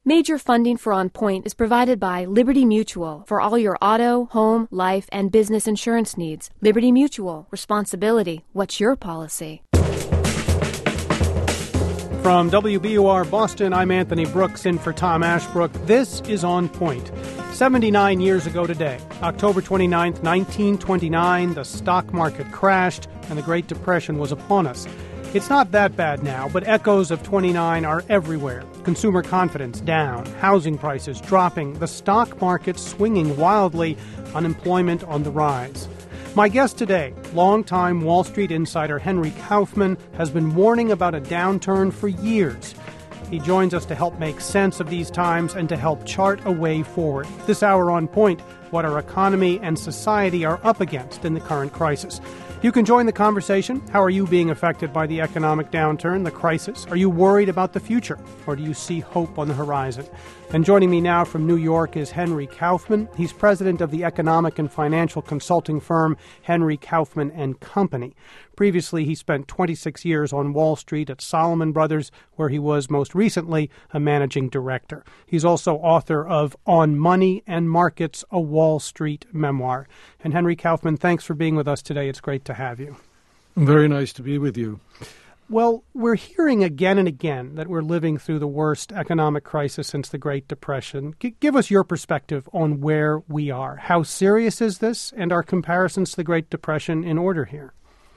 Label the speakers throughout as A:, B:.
A: Major funding for On Point is provided by Liberty Mutual for all your auto, home, life, and business insurance needs. Liberty Mutual. Responsibility. What's your policy?
B: From WBUR Boston, I'm Anthony Brooks in for Tom Ashbrook. This is On Point. 79 years ago today, October 29th, 1929, the stock market crashed and the Great Depression was upon us. It's not that bad now, but echoes of 29 are everywhere. Consumer confidence down, housing prices dropping, the stock market swinging wildly, unemployment on the rise. My guest today, longtime Wall Street insider Henry Kaufman, has been warning about a downturn for years. He joins us to help make sense of these times and to help chart a way forward. This hour On Point, what our economy and society are up against in the current crisis. You can join the conversation. How are you being affected by the economic downturn, the crisis? Are you worried about the future, or do you see hope on the horizon? And joining me now from New York is Henry Kaufman. He's president of the economic and financial consulting firm Henry Kaufman and Company. Previously, he spent 26 years on Wall Street at Salomon Brothers, where he was most recently a managing director. He's also author of On Money and Markets, a Wall Street memoir. And Henry Kaufman, thanks for being with us today. It's great to have you.
C: Very nice to be with you.
B: Well, we're hearing again and again that we're living through the worst economic crisis since the Great Depression. Give us your perspective on where we are. How serious is this, and are comparisons to the Great Depression in order here?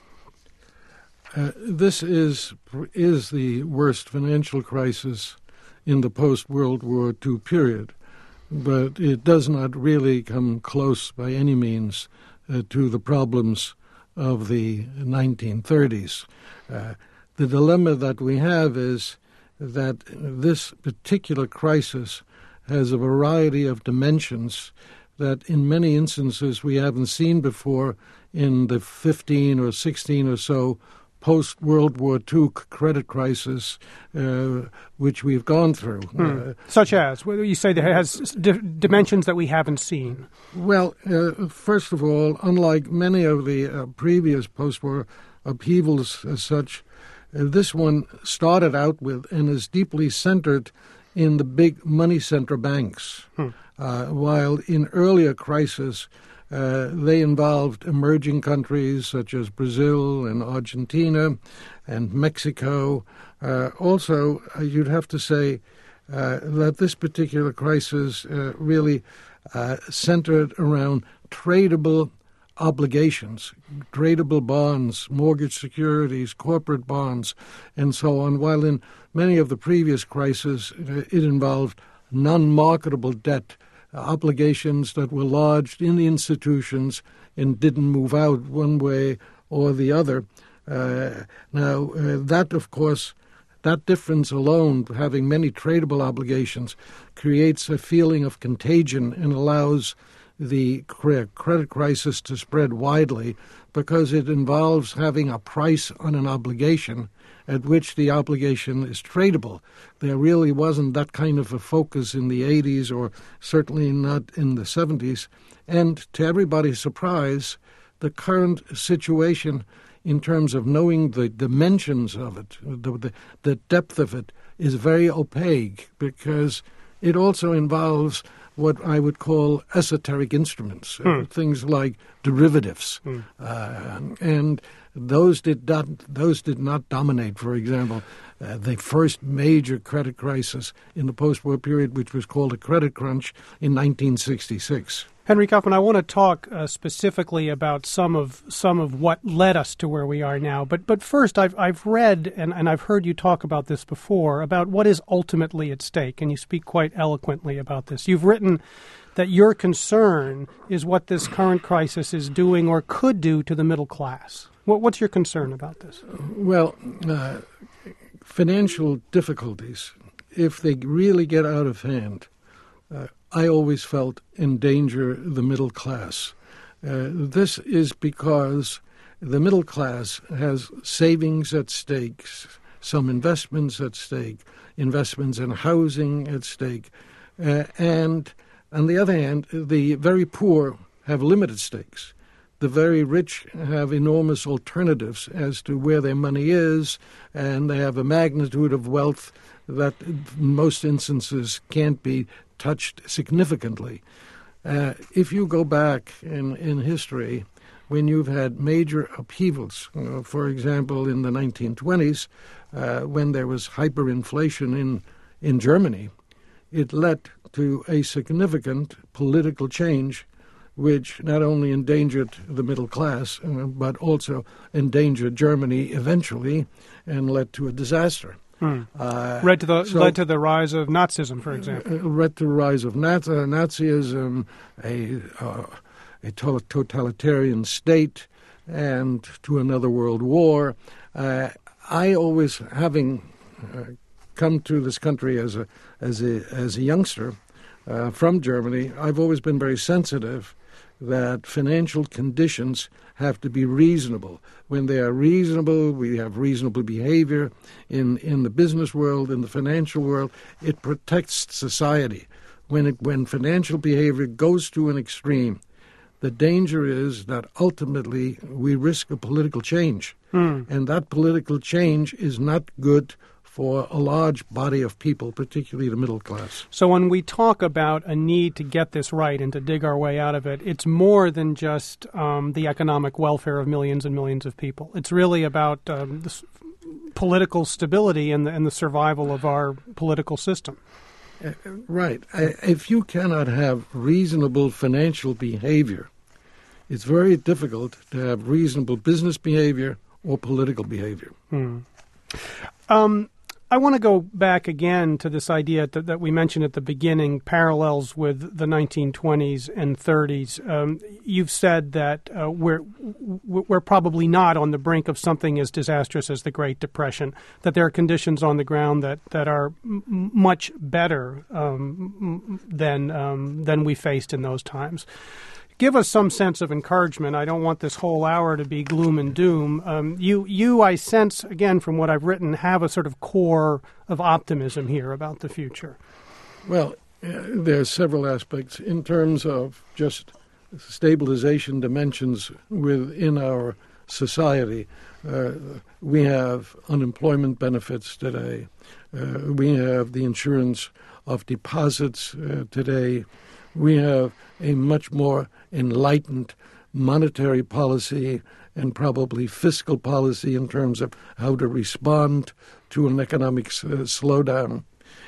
C: This is the worst financial crisis in the post-World War II period, but it does not really come close by any means to the problems of the 1930s. The dilemma that we have is that this particular crisis has a variety of dimensions that in many instances we haven't seen before in the 15 or 16 or so post-World War II credit crisis which we've gone through.
B: Such as? You say that it has dimensions that we haven't seen.
C: Well, first of all, unlike many of the previous post-war upheavals as such, this one started out with and is deeply centered in the big money center banks, while in earlier crises they involved emerging countries such as Brazil and Argentina and Mexico. Also, you'd have to say that this particular crisis really centered around tradable obligations, tradable bonds, mortgage securities, corporate bonds, and so on, while in many of the previous crises it involved non-marketable debt, obligations that were lodged in the institutions and didn't move out one way or the other. That, of course, that difference alone, having many tradable obligations, creates a feeling of contagion and allows the credit crisis to spread widely because it involves having a price on an obligation at which the obligation is tradable. There really wasn't that kind of a focus in the 80s or certainly not in the 70s. And to everybody's surprise, the current situation in terms of knowing the dimensions of it, the depth of it, is very opaque because it also involves what I would call esoteric instruments, things like derivatives, and those did not dominate. For example, the first major credit crisis in the post-war period, which was called a credit crunch in 1966.
B: Henry Kaufman, I want to talk specifically about some of what led us to where we are now. But first, I've read and I've heard you talk about this before, about what is ultimately at stake, and you speak quite eloquently about this. You've written that your concern is what this current crisis is doing or could do to the middle class. What's your concern about this?
C: Well, financial difficulties, if they really get out of hand, I always felt endanger the middle class. This is because the middle class has savings at stake, some investments at stake, investments in housing at stake, and on the other hand, the very poor have limited stakes. The very rich have enormous alternatives as to where their money is, and they have a magnitude of wealth that in most instances can't be touched significantly. If you go back in history, when you've had major upheavals, for example, in the 1920s, when there was hyperinflation in Germany, it led to a significant political change which not only endangered the middle class, but also endangered Germany eventually and led to a disaster.
B: Led to the rise of Nazism, for example.
C: Led to the rise of Nazism, a totalitarian state, and to another world war. I always, having come to this country as a youngster from Germany, I've always been very sensitive that financial conditions have to be reasonable. When they are reasonable, we have reasonable behavior in the business world, in the financial world. It protects society. When financial behavior goes to an extreme, the danger is that ultimately we risk a political change. And that political change is not good for a large body of people, particularly the middle class.
B: So when we talk about a need to get this right and to dig our way out of it, it's more than just the economic welfare of millions and millions of people. It's really about this political stability and the survival of our political system.
C: Right. If you cannot have reasonable financial behavior, it's very difficult to have reasonable business behavior or political behavior.
B: I want to go back again to this idea that we mentioned at the beginning, parallels with the 1920s and 30s. You've said that we're probably not on the brink of something as disastrous as the Great Depression, that there are conditions on the ground that are much better than we faced in those times. Give us some sense of encouragement. I don't want this whole hour to be gloom and doom. You, I sense, again, from what I've written, have a sort of core of optimism here about the future.
C: Well, there are several aspects in terms of just stabilization dimensions within our society. We have unemployment benefits today. We have the insurance of deposits today. We have a much more enlightened monetary policy and probably fiscal policy in terms of how to respond to an economic slowdown.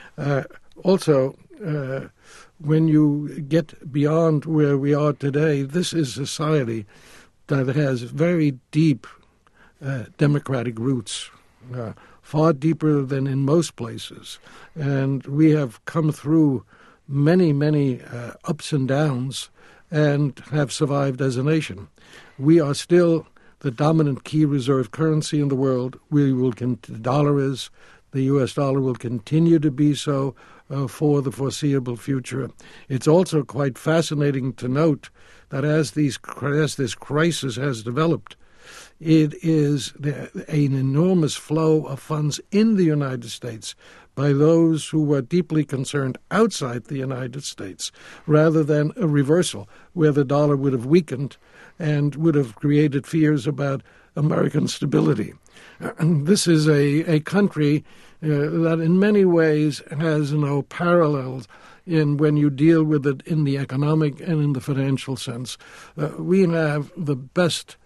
C: Also, when you get beyond where we are today, this is a society that has very deep democratic roots, far deeper than in most places. And we have come through many ups and downs and have survived as a nation. We are still the dominant key reserve currency in the world. The dollar is. The U.S. dollar will continue to be so for the foreseeable future. It's also quite fascinating to note that as this crisis has developed, it is an enormous flow of funds in the United States by those who were deeply concerned outside the United States, rather than a reversal where the dollar would have weakened and would have created fears about American stability. This is a country that in many ways has no parallels in when you deal with it in the economic and in the financial sense. We have the best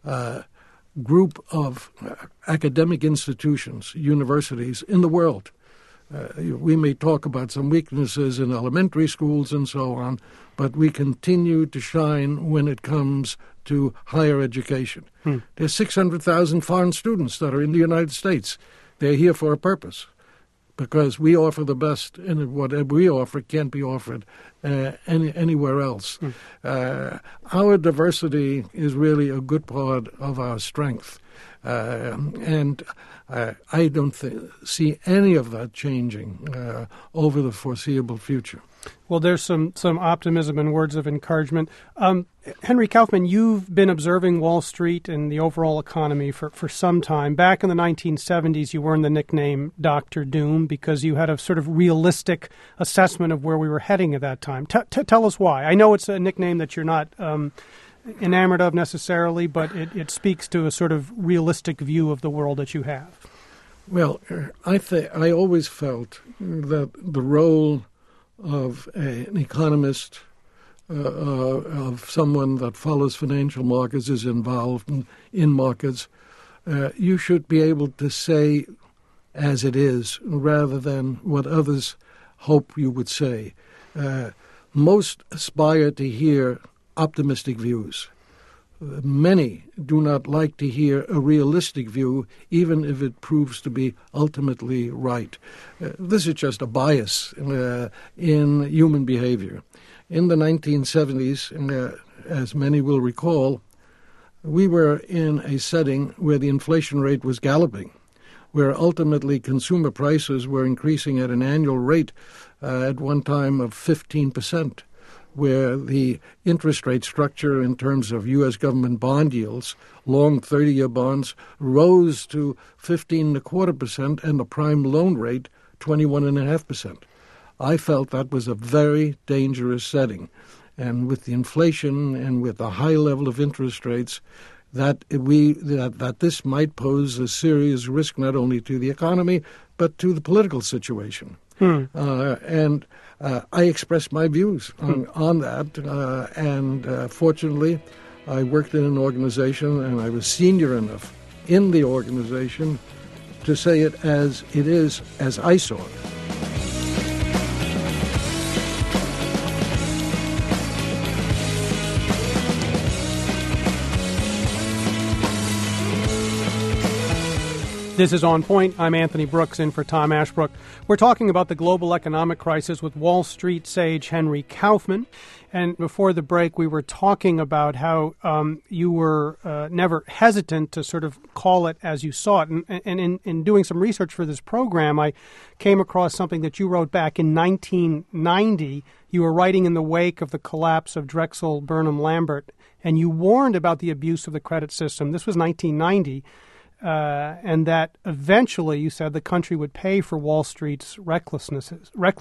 C: group of academic institutions, universities in the world. We may talk about some weaknesses in elementary schools and so on, but we continue to shine when it comes to higher education. There's 600,000 foreign students that are in the United States. They're here for a purpose, because we offer the best, and whatever we offer can't be offered anywhere else. Our diversity is really a good part of our strength. And I don't see any of that changing over the foreseeable future.
B: Well, there's some optimism and words of encouragement. Henry Kaufman, you've been observing Wall Street and the overall economy for some time. Back in the 1970s, you earned the nickname Dr. Doom because you had a sort of realistic assessment of where we were heading at that time. Tell us why. I know it's a nickname that you're not enamored of necessarily, but it speaks to a sort of realistic view of the world that you have.
C: Well, I always felt that the role of an economist, of someone that follows financial markets, is involved in markets. You should be able to say as it is rather than what others hope you would say. Most aspire to hear optimistic views. Many do not like to hear a realistic view, even if it proves to be ultimately right. This is just a bias in human behavior. In the 1970s, as many will recall, we were in a setting where the inflation rate was galloping, where ultimately consumer prices were increasing at an annual rate at one time of 15%, where the interest rate structure in terms of U.S. government bond yields, long 30-year bonds, rose to 15.25%, and the prime loan rate 21.5%. I felt that was a very dangerous setting. And with the inflation and with the high level of interest rates, that this might pose a serious risk not only to the economy, but to the political situation. And I expressed my views on that. And fortunately, I worked in an organization and I was senior enough in the organization to say it as I saw it.
B: This is On Point. I'm Anthony Brooks, in for Tom Ashbrook. We're talking about the global economic crisis with Wall Street sage Henry Kaufman. And before the break, we were talking about how you were never hesitant to sort of call it as you saw it. And in doing some research for this program, I came across something that you wrote back in 1990. You were writing in the wake of the collapse of Drexel Burnham Lambert, and you warned about the abuse of the credit system. This was 1990. And that eventually, you said, the country would pay for Wall Street's recklessness.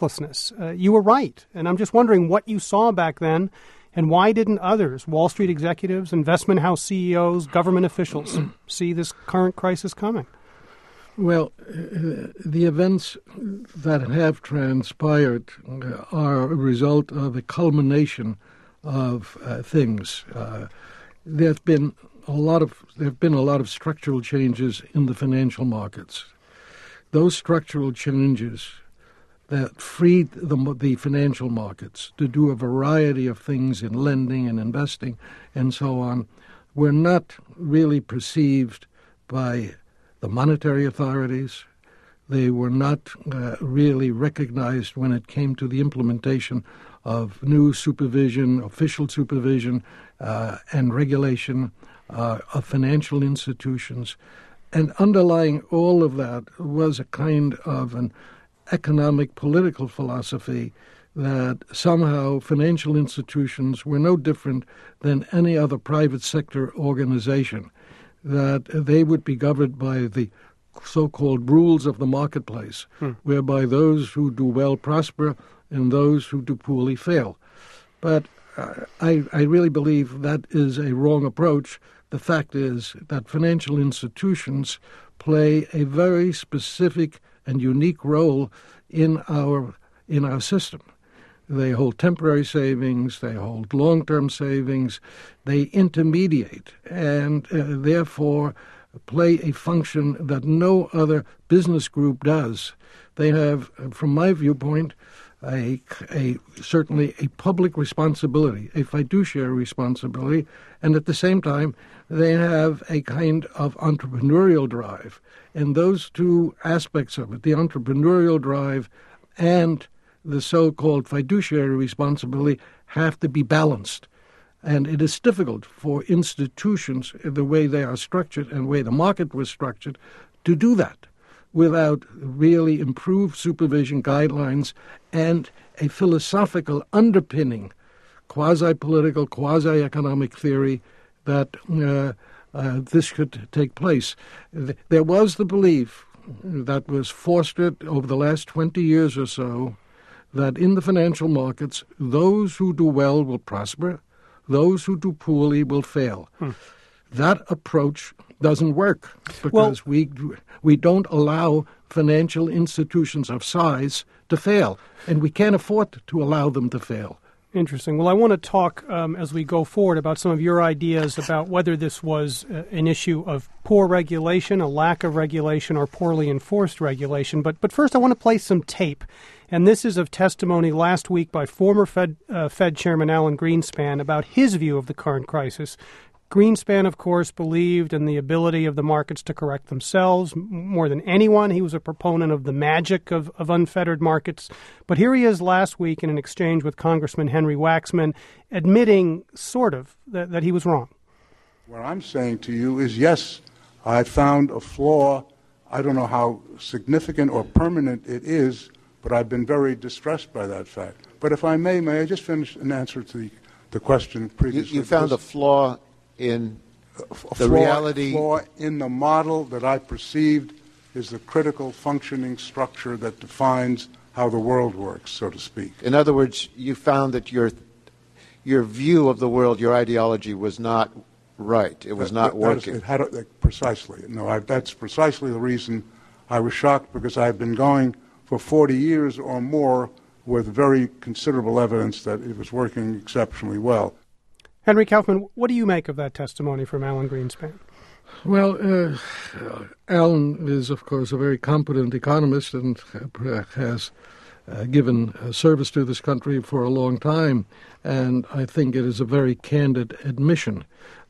B: You were right. And I'm just wondering what you saw back then, and why didn't others, Wall Street executives, investment house CEOs, government officials, see this current crisis coming?
C: Well, the events that have transpired are a result of a culmination of things. There have been a lot of structural changes in the financial markets. Those structural changes that freed the financial markets to do a variety of things in lending and investing and so on were not really perceived by the monetary authorities. They were not really recognized when it came to the implementation of new supervision, official supervision, and regulation of financial institutions. And underlying all of that was a kind of an economic political philosophy that somehow financial institutions were no different than any other private sector organization, that they would be governed by the so-called rules of the marketplace, whereby those who do well prosper and those who do poorly fail. But I really believe that is a wrong approach. The fact is that financial institutions play a very specific and unique role in our system. They hold temporary savings, they hold long-term savings, they intermediate, and therefore play a function that no other business group does. They have, from my viewpoint, certainly a public responsibility, a fiduciary responsibility, and at the same time, they have a kind of entrepreneurial drive. And those two aspects of it, the entrepreneurial drive and the so-called fiduciary responsibility, have to be balanced. And it is difficult for institutions, the way they are structured and the way the market was structured, to do that without really improved supervision guidelines and a philosophical underpinning, quasi-political, quasi-economic theory that this could take place. There was the belief that was fostered over the last 20 years or so that in the financial markets, those who do well will prosper, those who do poorly will fail. That approach doesn't work because we don't allow financial institutions of size to fail, and we can't afford to allow them to fail.
B: Interesting. Well, I want to talk as we go forward about some of your ideas about whether this was an issue of poor regulation, a lack of regulation, or poorly enforced regulation. But first, I want to play some tape. And this is of testimony last week by former Fed Chairman Alan Greenspan about his view of the current crisis. Greenspan, of course, believed in the ability of the markets to correct themselves. More than anyone, he was a proponent of the magic of unfettered markets. But here he is last week in an exchange with Congressman Henry Waxman, admitting, sort of, that he was wrong.
D: What I'm saying to you is, yes, I found a flaw. I don't know how significant or permanent it is, but I've been very distressed by that fact. But if I may I just finish an answer to the question previously?
E: You found a flaw in the reality.
D: Flaw in the model that I perceived is the critical functioning structure that defines how the world works, so to speak.
E: In other words, you found that your view of the world, your ideology, was not right. It was not working.
D: Precisely. No, that's precisely the reason I was shocked, because I've been going for 40 years or more with very considerable evidence that it was working exceptionally well.
B: Henry Kaufman, what do you make of that testimony from Alan Greenspan?
C: Well, Alan is, of course, a very competent economist and has given service to this country for a long time, and I think it is a very candid admission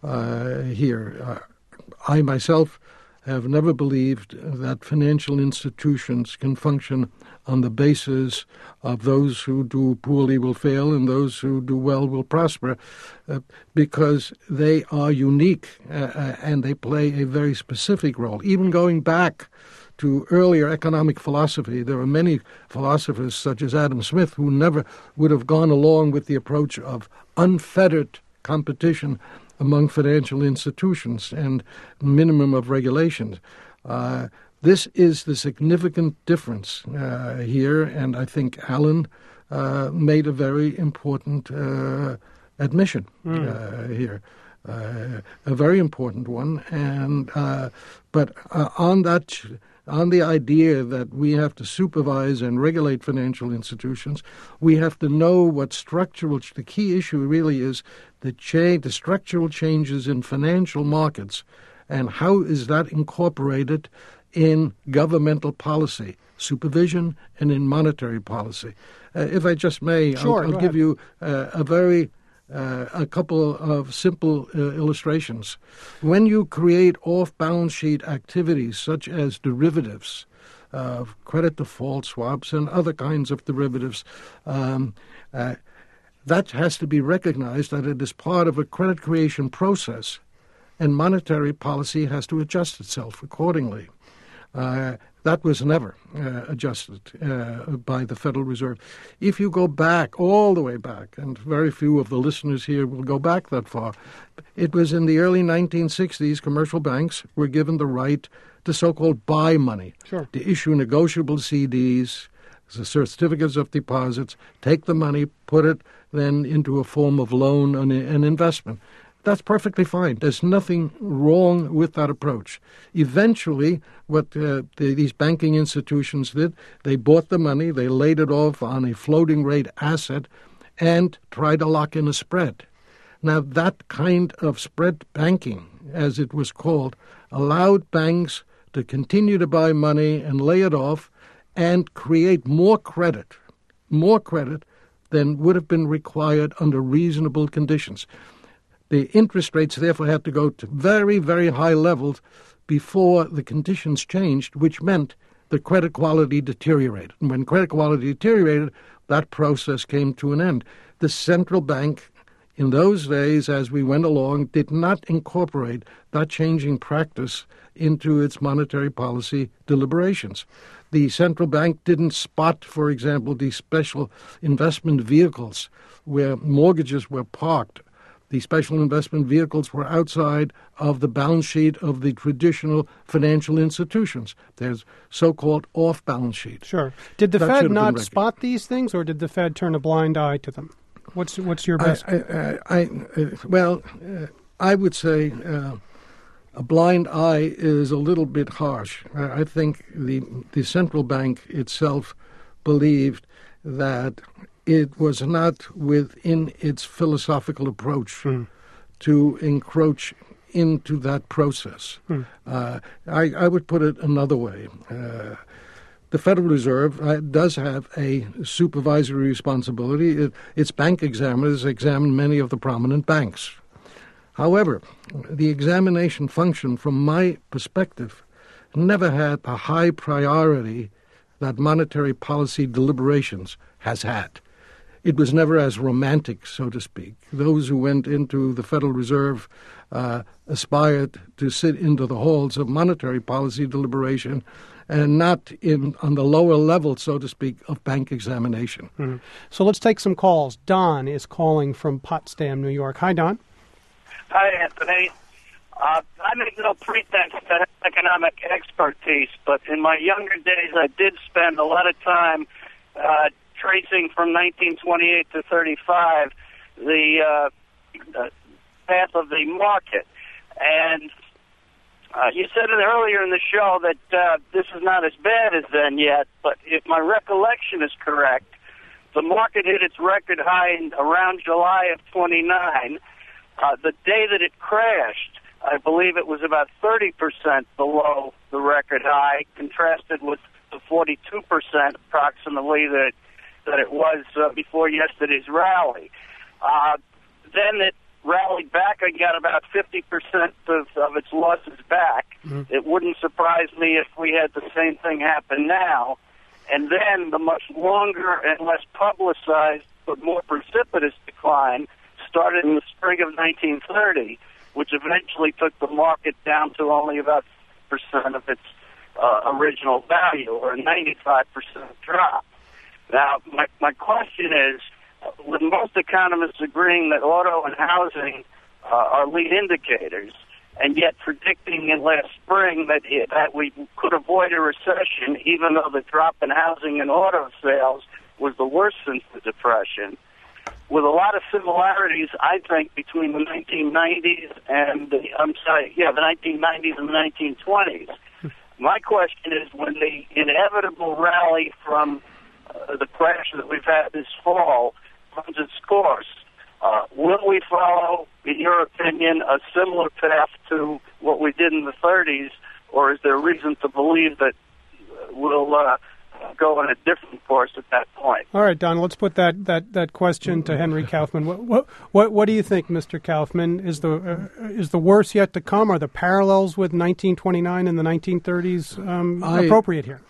C: here. I myself have never believed that financial institutions can function on the basis of those who do poorly will fail and those who do well will prosper, because they are unique and they play a very specific role. Even going back to earlier economic philosophy, there are many philosophers such as Adam Smith who never would have gone along with the approach of unfettered competition among financial institutions and minimum of regulations. This is the significant difference here, and I think Alan made a very important admission here, a very important one. And but on the idea that we have to supervise and regulate financial institutions, we have to know what the key issue really is, the structural changes in financial markets, and how is that incorporated in governmental policy, supervision, and in monetary policy. If I just may,
B: sure,
C: I'll give you a couple of simple illustrations. When you create off-balance sheet activities such as derivatives, credit default swaps, and other kinds of derivatives, that has to be recognized that it is part of a credit creation process, and monetary policy has to adjust itself accordingly. That was never adjusted by the Federal Reserve. If you go back, all the way back, and very few of the listeners here will go back that far, it was in the early 1960s commercial banks were given the right to so-called buy money,
B: sure,
C: to issue negotiable CDs, the certificates of deposits, take the money, put it then into a form of loan and investment. That's perfectly fine. There's nothing wrong with that approach. Eventually, what these banking institutions did, they bought the money, they laid it off on a floating rate asset, and tried to lock in a spread. Now, that kind of spread banking, as it was called, allowed banks to continue to buy money and lay it off and create more credit than would have been required under reasonable conditions. The interest rates, therefore, had to go to very, very high levels before the conditions changed, which meant the credit quality deteriorated. And when credit quality deteriorated, that process came to an end. The central bank, in those days, as we went along, did not incorporate that changing practice into its monetary policy deliberations. The central bank didn't spot, for example, these special investment vehicles where mortgages were parked. The special investment vehicles were outside of the balance sheet of the traditional financial institutions. There's so-called off-balance sheet.
B: Sure. Did the Fed not spot these things, or did the Fed turn a blind eye to them? What's your best?
C: I would say a blind eye is a little bit harsh. I think the central bank itself believed that it was not within its philosophical approach to encroach into that process. I would put it another way. The Federal Reserve does have a supervisory responsibility. Its bank examiners examine many of the prominent banks. However, the examination function, from my perspective, never had the high priority that monetary policy deliberations has had. It was never as romantic, so to speak. Those who went into the Federal Reserve aspired to sit into the halls of monetary policy deliberation and not on the lower level, so to speak, of bank examination.
B: Mm-hmm. So let's take some calls. Don is calling from Potsdam, New York. Hi, Don.
F: Hi, Anthony. I make no pretense to economic expertise, but in my younger days, I did spend a lot of time tracing from 1928 to 35 the path of the market. And you said it earlier in the show that this is not as bad as then yet, but if my recollection is correct, the market hit its record high in around July of 29. The day that it crashed, I believe it was about 30% below the record high, contrasted with the 42% approximately that it was before yesterday's rally. Then it rallied back and got about 50% of its losses back. Mm-hmm. It wouldn't surprise me if we had the same thing happen now. And then the much longer and less publicized but more precipitous decline started in the spring of 1930, which eventually took the market down to only about 5% of its original value, or a 95% drop. Now, my question is, with most economists agreeing that auto and housing are lead indicators, and yet predicting in last spring that we could avoid a recession, even though the drop in housing and auto sales was the worst since the Depression, with a lot of similarities, I think, between the 1990s and the 1990s and the 1920s. My question is, when the inevitable rally from the crash that we've had this fall runs its course, will we follow, in your opinion, a similar path to what we did in the 30s, or is there reason to believe that we'll go on a different course at that point?
B: All right, Don, let's put that question to Henry Kaufman. What do you think, Mr. Kaufman? Is the worst yet to come? Are the parallels with 1929 and the 1930s appropriate here?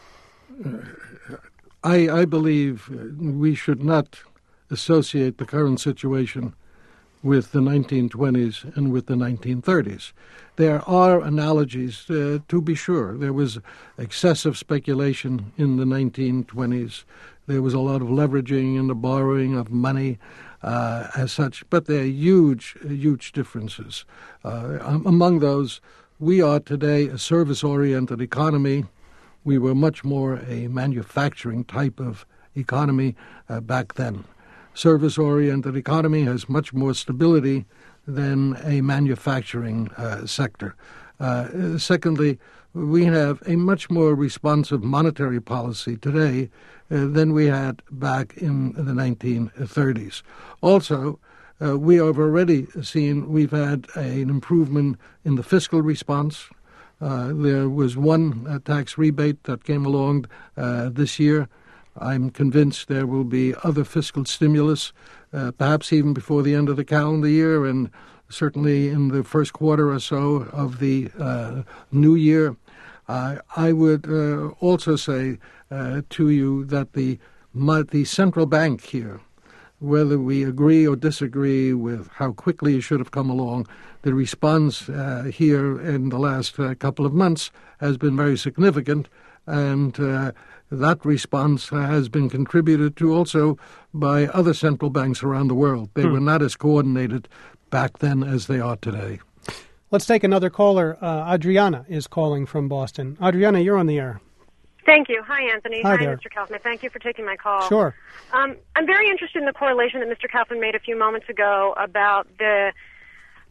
C: I believe we should not associate the current situation with the 1920s and with the 1930s. There are analogies, to be sure. There was excessive speculation in the 1920s. There was a lot of leveraging and the borrowing of money as such, but there are huge, huge differences. Among those, we are today a service-oriented economy. We were much more a manufacturing type of economy back then. Service-oriented economy has much more stability than a manufacturing sector. Secondly, we have a much more responsive monetary policy today than we had back in the 1930s. Also, we have already seen we've had an improvement in the fiscal response. There was one tax rebate that came along this year. I'm convinced there will be other fiscal stimulus, perhaps even before the end of the calendar year, and certainly in the first quarter or so of the new year. I would also say to you that the central bank here, whether we agree or disagree with how quickly it should have come along, the response here in the last couple of months has been very significant, and that response has been contributed to also by other central banks around the world. They were not as coordinated back then as they are today.
B: Let's take another caller. Adriana is calling from Boston. Adriana, you're on the air.
G: Thank you. Hi, Anthony.
B: Hi there.
G: Mr. Kaufman. Thank you for taking my call.
B: Sure.
G: I'm very interested in the correlation that Mr. Kaufman made a few moments ago about the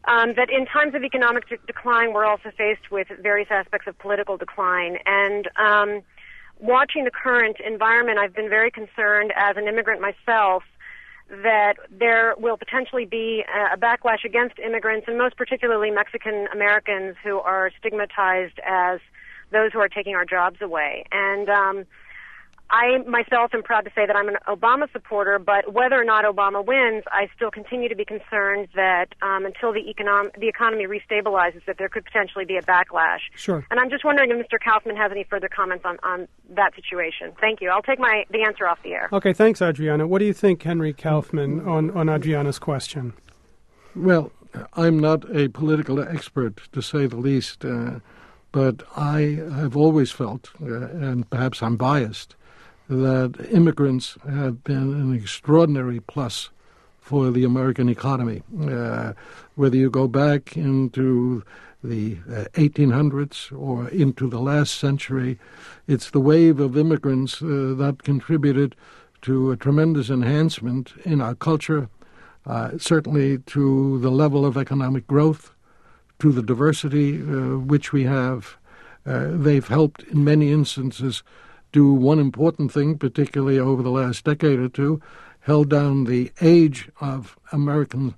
G: that in times of economic decline, we're also faced with various aspects of political decline. And watching the current environment, I've been very concerned as an immigrant myself that there will potentially be a backlash against immigrants, and most particularly Mexican Americans who are stigmatized as those who are taking our jobs away. And I myself am proud to say that I'm an Obama supporter, but whether or not Obama wins, I still continue to be concerned that until the economy restabilizes, that there could potentially be a backlash.
B: Sure.
G: And I'm just wondering if Mr. Kaufman has any further comments on that situation. Thank you. I'll take the answer off the air.
B: Okay, thanks, Adriana. What do you think, Henry Kaufman, on Adriana's question?
C: Well, I'm not a political expert, to say the least, but I have always felt, and perhaps I'm biased, that immigrants have been an extraordinary plus for the American economy. Whether you go back into the 1800s or into the last century, it's the wave of immigrants that contributed to a tremendous enhancement in our culture, certainly to the level of economic growth, to the diversity which we have. They've helped in many instances do one important thing, particularly over the last decade or two, held down the age of Americans,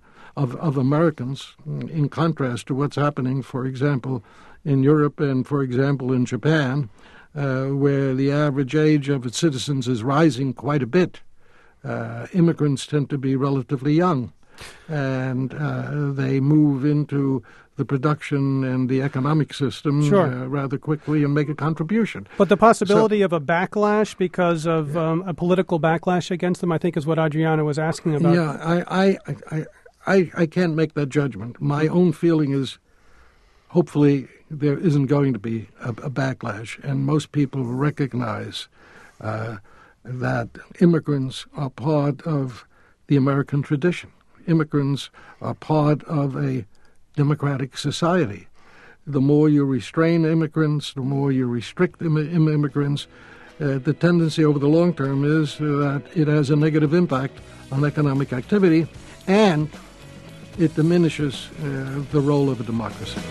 C: in contrast to what's happening, for example, in Europe and, for example, in Japan, where the average age of its citizens is rising quite a bit. Immigrants tend to be relatively young, and they move into the production and the economic system rather quickly and make a contribution.
B: But the possibility of a backlash because of a political backlash against them, I think, is what Adriana was asking about.
C: Yeah, I can't make that judgment. My own feeling is hopefully there isn't going to be a backlash, and most people recognize that immigrants are part of the American tradition. Immigrants are part of a democratic society. The more you restrain immigrants, the more you restrict immigrants, the tendency over the long term is that it has a negative impact on economic activity, and it diminishes the role of a democracy.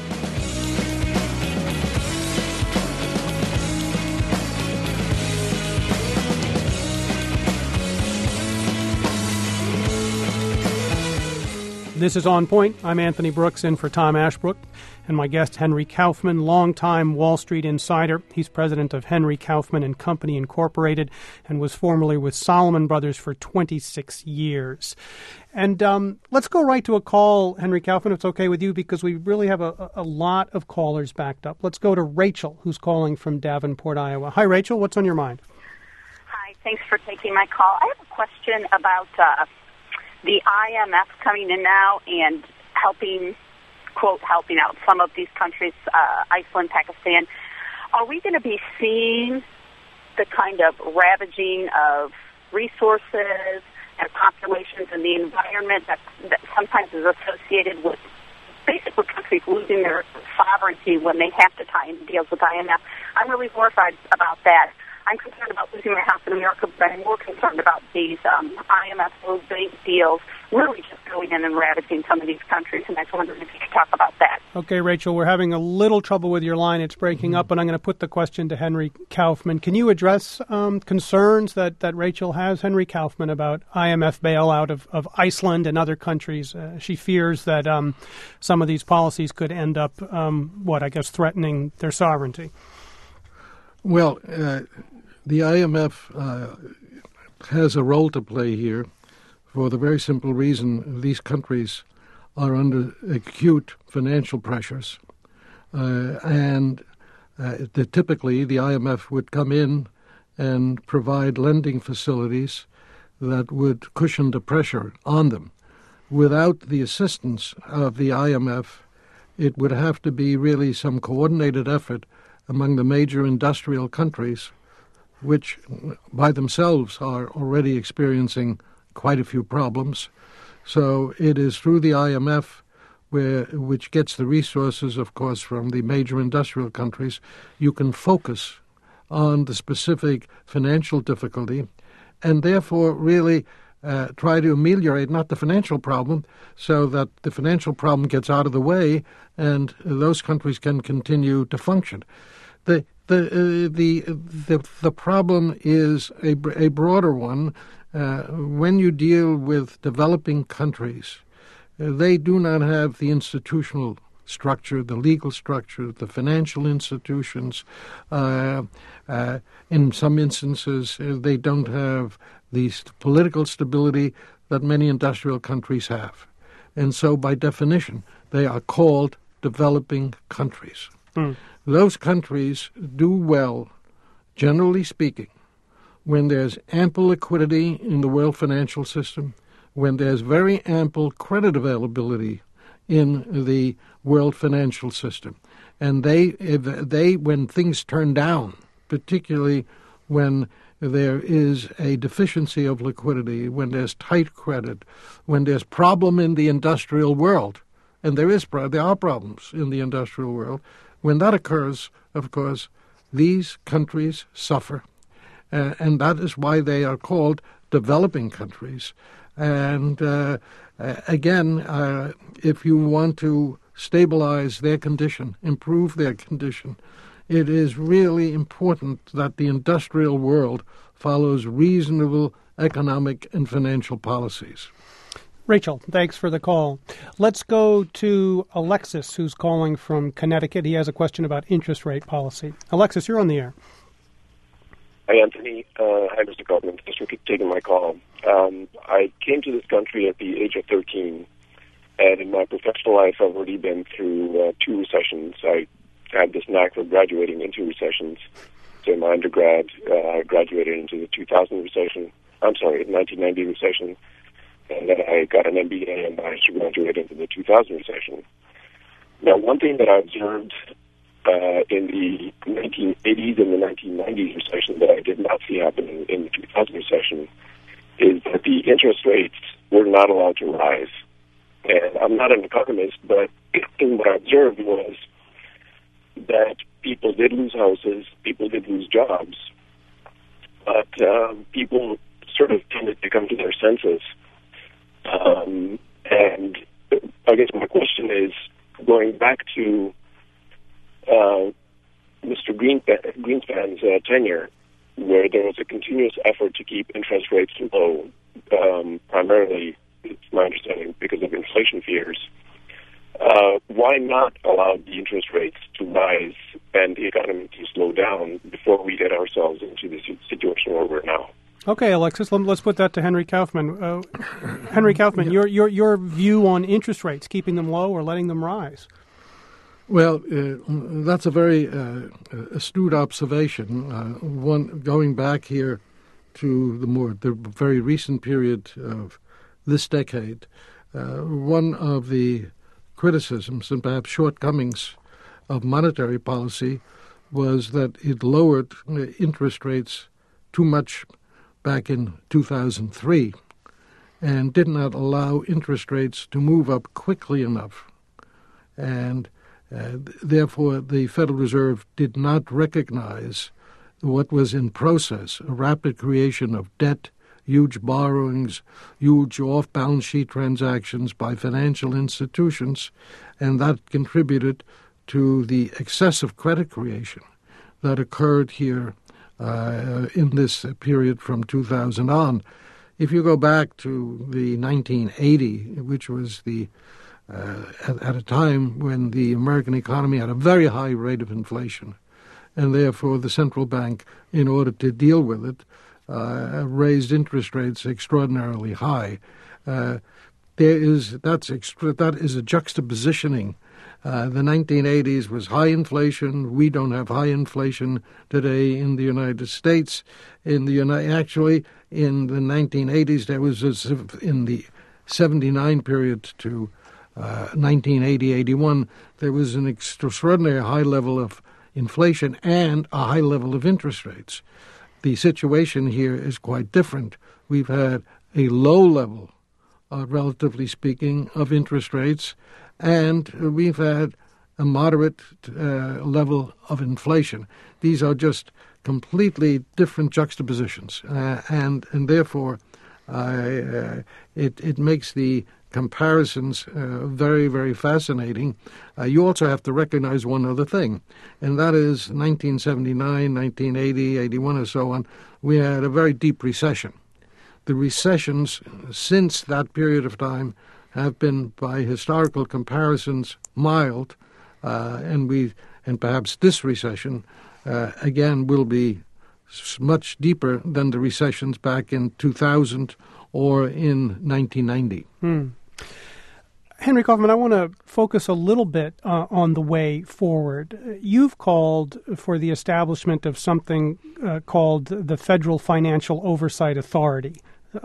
B: This is On Point. I'm Anthony Brooks, in for Tom Ashbrook, and my guest, Henry Kaufman, longtime Wall Street insider. He's president of Henry Kaufman and Company Incorporated and was formerly with Salomon Brothers for 26 years. And let's go right to a call, Henry Kaufman, if it's okay with you, because we really have a lot of callers backed up. Let's go to Rachel, who's calling from Davenport, Iowa. Hi, Rachel. What's on your mind?
H: Hi. Thanks for taking my call. I have a question about the IMF coming in now and helping out some of these countries, Iceland, Pakistan. Are we going to be seeing the kind of ravaging of resources and populations and the environment that sometimes is associated with basically countries losing their sovereignty when they have to tie in deals with IMF? I'm really horrified about that. I'm concerned about losing my house in America, but I'm more concerned about these IMF World Bank deals really just going in and ravaging some of these countries, and I was wondering if you could talk about that.
B: Okay, Rachel, we're having a little trouble with your line. It's breaking up, and I'm going to put the question to Henry Kaufman. Can you address concerns that Rachel has, Henry Kaufman, about IMF bailout of Iceland and other countries? She fears that some of these policies could end up, threatening their sovereignty.
C: Well, the IMF has a role to play here for the very simple reason these countries are under acute financial pressures. And typically the IMF would come in and provide lending facilities that would cushion the pressure on them. Without the assistance of the IMF, it would have to be really some coordinated effort among the major industrial countries, which by themselves are already experiencing quite a few problems. So it is through the IMF, which gets the resources, of course, from the major industrial countries, you can focus on the specific financial difficulty, and therefore really try to ameliorate not the financial problem, so that the financial problem gets out of the way and those countries can continue to function. The problem is a broader one. When you deal with developing countries, they do not have the institutional structure, the legal structure, the financial institutions. In some instances, they don't have the political stability that many industrial countries have. And so, by definition, they are called developing countries. Those countries do well, generally speaking, when there's ample liquidity in the world financial system, when there's very ample credit availability in the world financial system. And they when things turn down, particularly when there is a deficiency of liquidity, when there's tight credit, when there's problem in the industrial world, and there are problems in the industrial world, when that occurs, of course, these countries suffer. And that is why they are called developing countries. And again, if you want to stabilize their condition, improve their condition, it is really important that the industrial world follows reasonable economic and financial policies.
B: Rachel, thanks for the call. Let's go to Alexis, who's calling from Connecticut. He has a question about interest rate policy. Alexis, you're on the air.
I: Hi, Anthony. Hi, Mr. Kaufman. Thanks for taking my call. I came to this country at the age of 13, and in my professional life, I've already been through 2 recessions. I had this knack for graduating into recessions. So in my undergrad, I graduated into the 2000 recession. I'm sorry, 1990 recession. And then I got an MBA and managed to graduate into the 2000 recession. Now, one thing that I observed in the 1980s and the 1990s recession that I did not see happening in the 2000 recession is that the interest rates were not allowed to rise. And I'm not an economist, but what I observed was that people did lose houses, people did lose jobs, but people sort of tended to come to their senses. And I guess my question is, going back to Mr. Greenspan's tenure, where there was a continuous effort to keep interest rates low, primarily, it's my understanding, because of inflation fears, why not allow the interest rates to rise and the economy to slow down before we get ourselves into the situation where we're now?
B: Okay, Alexis, let's put that to Henry Kaufman. Henry Kaufman, your view on interest rates, keeping them low or letting them rise?
C: Well, that's a very astute observation. One going back here to the very recent period of this decade, one of the criticisms and perhaps shortcomings of monetary policy was that it lowered interest rates too much back in 2003 and did not allow interest rates to move up quickly enough. And therefore, the Federal Reserve did not recognize what was in process, a rapid creation of debt, huge borrowings, huge off-balance sheet transactions by financial institutions, and that contributed to the excessive credit creation that occurred here in this period from 2000 on. If you go back to the 1980, which was at a time when the American economy had a very high rate of inflation, and therefore the central bank, in order to deal with it, raised interest rates extraordinarily high. That is a juxtapositioning. The 1980s was high inflation. We don't have high inflation today in the United States. Actually, in the 1980s, there was in the 79 period to 1980-81, there was an extraordinary high level of inflation and a high level of interest rates. The situation here is quite different. We've had a low level, relatively speaking, of interest rates, and we've had a moderate level of inflation. These are just completely different juxtapositions, and therefore It makes the comparisons very, very fascinating. You also have to recognize one other thing, and that is 1979, 1980, 81 or so on, we had a very deep recession. The recessions since that period of time have been, by historical comparisons, mild, and perhaps this recession, again, will be much deeper than the recessions back in 2000 or in 1990.
B: Henry Kaufman, I want to focus a little bit on the way forward. You've called for the establishment of something called the Federal Financial Oversight Authority,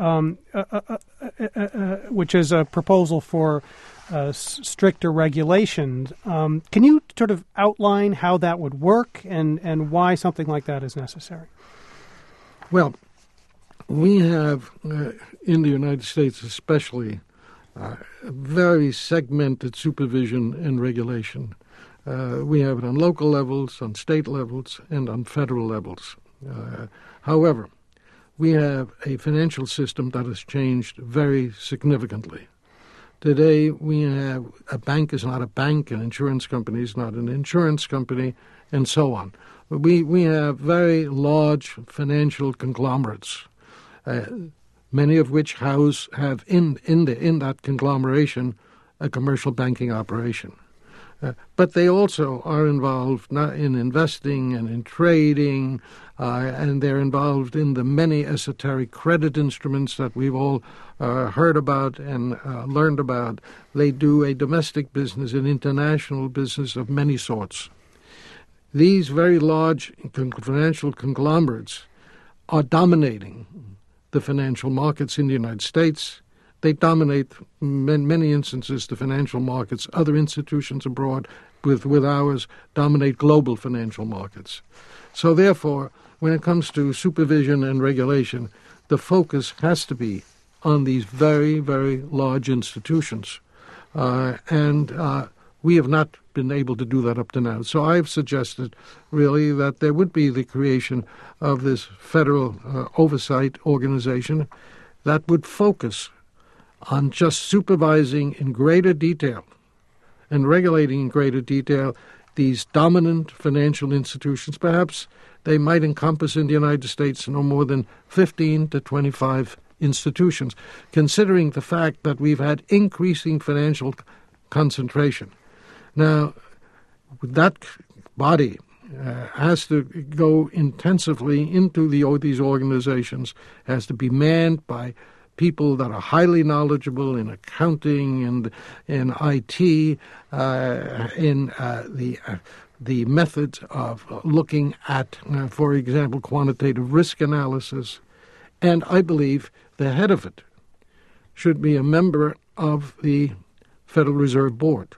B: which is a proposal for stricter regulations. Can you sort of outline how that would work and why something like that is necessary?
C: Well, we have, in the United States especially, very segmented supervision and regulation. We have it on local levels, on state levels, and on federal levels. However, we have a financial system that has changed very significantly. Today, we have a bank is not a bank, an insurance company is not an insurance company, and so on. We have very large financial conglomerates, many of which have in that conglomeration a commercial banking operation. But they also are involved not in investing and in trading, and they're involved in the many esoteric credit instruments that we've all heard about and learned about. They do a domestic business, an international business of many sorts. These very large financial conglomerates are dominating the financial markets in the United States. They dominate, in many instances, the financial markets. Other institutions abroad with ours dominate global financial markets. So therefore, when it comes to supervision and regulation, the focus has to be on these very, very large institutions. And we have not been able to do that up to now. So I've suggested, really, that there would be the creation of this federal oversight organization that would focus on just supervising in greater detail and regulating in greater detail these dominant financial institutions. Perhaps they might encompass in the United States no more than 15 to 25 institutions, considering the fact that we've had increasing financial concentration. Now, that body has to go intensively into these organizations, has to be manned by people that are highly knowledgeable in accounting and in IT, in the methods of looking at, for example, quantitative risk analysis. And I believe the head of it should be a member of the Federal Reserve Board.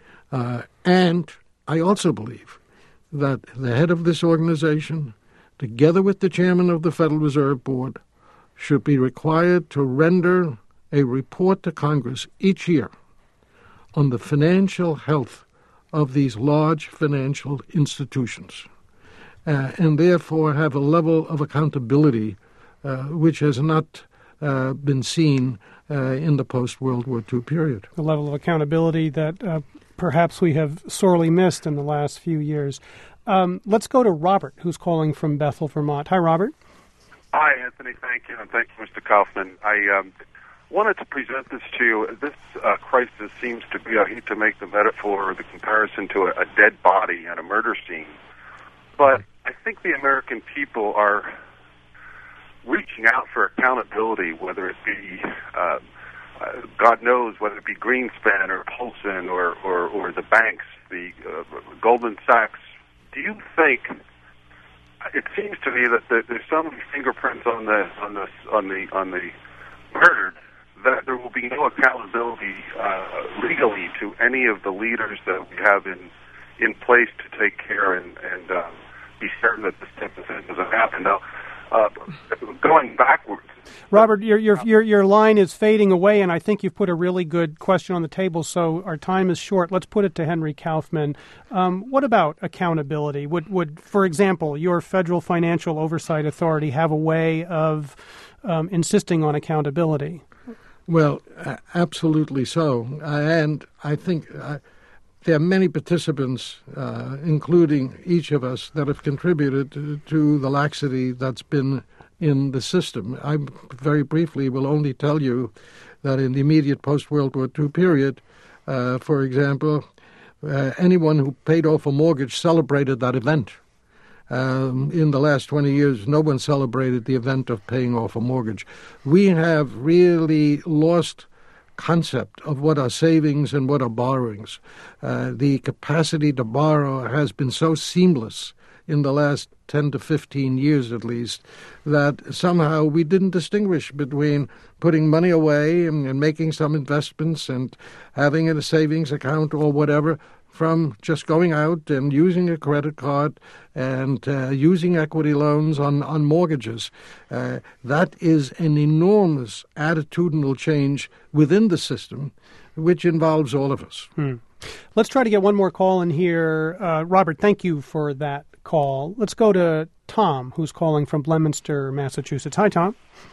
C: And I also believe that the head of this organization, together with the chairman of the Federal Reserve Board, should be required to render a report to Congress each year on the financial health of these large financial institutions, and therefore have a level of accountability which has not been seen in the post-World War II period.
B: The level of accountability that perhaps we have sorely missed in the last few years. Let's go to Robert, who's calling from Bethel, Vermont. Hi, Robert.
J: Hi, Anthony. Thank you, and thank you, Mr. Kaufman. I wanted to present this to you. This crisis seems to be, I hate to make the metaphor or the comparison to a dead body at a murder scene, but I think the American people are reaching out for accountability, whether it be, God knows, whether it be Greenspan or Paulson or the banks, the Goldman Sachs. Do you think? It seems to me that there's so many fingerprints on the murdered that there will be no accountability legally to any of the leaders that we have in place to take care and be certain that this type of thing doesn't happen. Now, going backwards,
B: Robert, your line is fading away, and I think you've put a really good question on the table, so our time is short. Let's put it to Henry Kaufman. What about accountability? Would, for example, your Federal Financial Oversight Authority have a way of insisting on accountability.
C: Well, absolutely so. And I think there are many participants, including each of us, that have contributed to the laxity that's been in the system. I very briefly will only tell you that in the immediate post-World War II period, for example, anyone who paid off a mortgage celebrated that event. In the last 20 years, no one celebrated the event of paying off a mortgage. We have really lost concept of what are savings and what are borrowings. The capacity to borrow has been so seamless in the last 10 to 15 years at least, that somehow we didn't distinguish between putting money away and making some investments and having a savings account or whatever from just going out and using a credit card and using equity loans on mortgages. That is an enormous attitudinal change within the system, which involves all of us.
B: Let's try to get one more call in here. Robert, thank you for that call. Let's go to Tom, who's calling from Leominster, Massachusetts. Hi, Tom.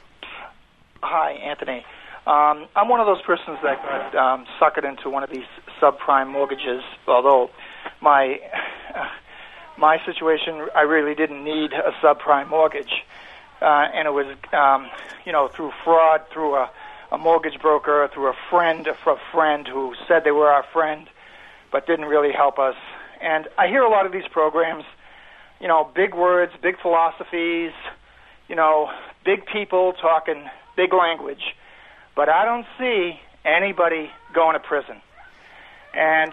K: Hi, Anthony. I'm one of those persons that got suckered into one of these subprime mortgages, although my situation, I really didn't need a subprime mortgage. And it was, through fraud, through a mortgage broker, through a friend who said they were our friend, but didn't really help us. And I hear a lot of these programs, big words, big philosophies, big people talking big language, but I don't see anybody going to prison. And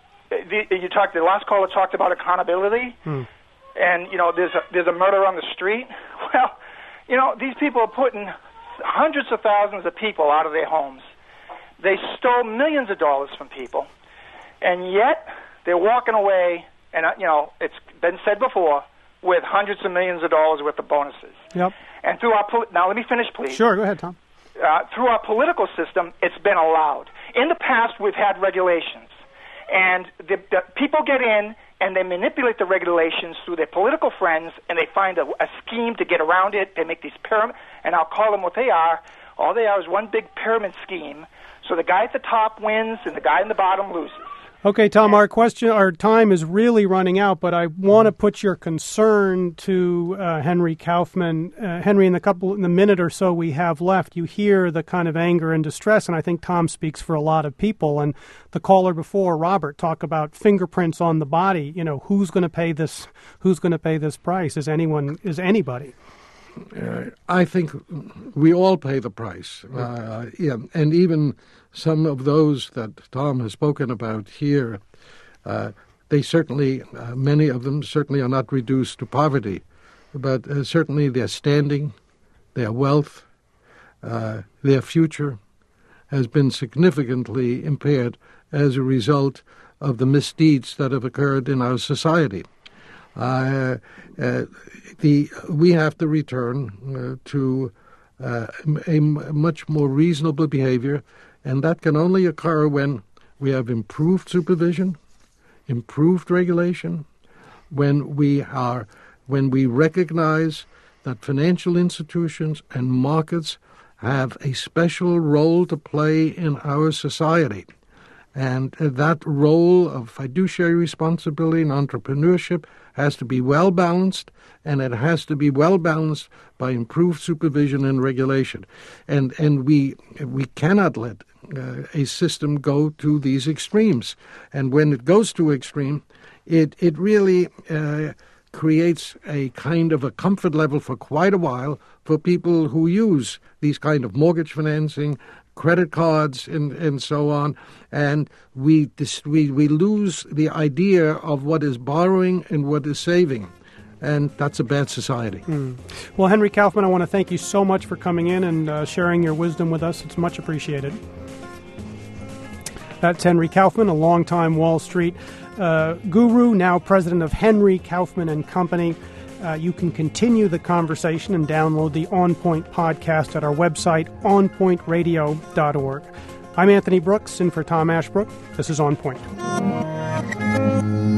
K: the last caller talked about accountability, and there's a murder on the street. Well, these people are putting hundreds of thousands of people out of their homes. They stole millions of dollars from people, and yet they're walking away. And it's been said before, with hundreds of millions of dollars worth of bonuses.
B: Yep.
K: And through now let me finish, please.
B: Sure, go ahead, Tom.
K: Through our political system, it's been allowed. In the past, we've had regulations, and the people get in and they manipulate the regulations through their political friends, and they find a scheme to get around it. They make these pyramid, and I'll call them what they are. All they are is one big pyramid scheme. So the guy at the top wins, and the guy in the bottom loses.
B: Okay, Tom, our time is really running out, but I want to put your concern to Henry Kaufman. Henry, in the minute or so we have left, you hear the kind of anger and distress, and I think Tom speaks for a lot of people. And the caller before, Robert, talk about fingerprints on the body. Who's going to pay this? Who's going to pay this price? Is anybody?
C: I think we all pay the price. And even some of those that Tom has spoken about here, they certainly, many of them certainly are not reduced to poverty, but certainly their standing, their wealth, their future has been significantly impaired as a result of the misdeeds that have occurred in our society. We have to return to a much more reasonable behavior, and that can only occur when we have improved supervision, improved regulation, when we recognize that financial institutions and markets have a special role to play in our society. And that role of fiduciary responsibility and entrepreneurship has to be well balanced, and it has to be well balanced by improved supervision and regulation. And we cannot let a system go to these extremes. And when it goes to extreme, it really creates a kind of a comfort level for quite a while for people who use these kind of mortgage financing, credit cards, and so on, and we lose the idea of what is borrowing and what is saving, and that's a bad society.
B: Well, Henry Kaufman, I want to thank you so much for coming in and sharing your wisdom with us. It's much appreciated. That's Henry Kaufman, a longtime Wall Street guru, now president of Henry Kaufman and Company. You can continue the conversation and download the On Point podcast at our website, onpointradio.org. I'm Anthony Brooks, in for Tom Ashbrook. This is On Point.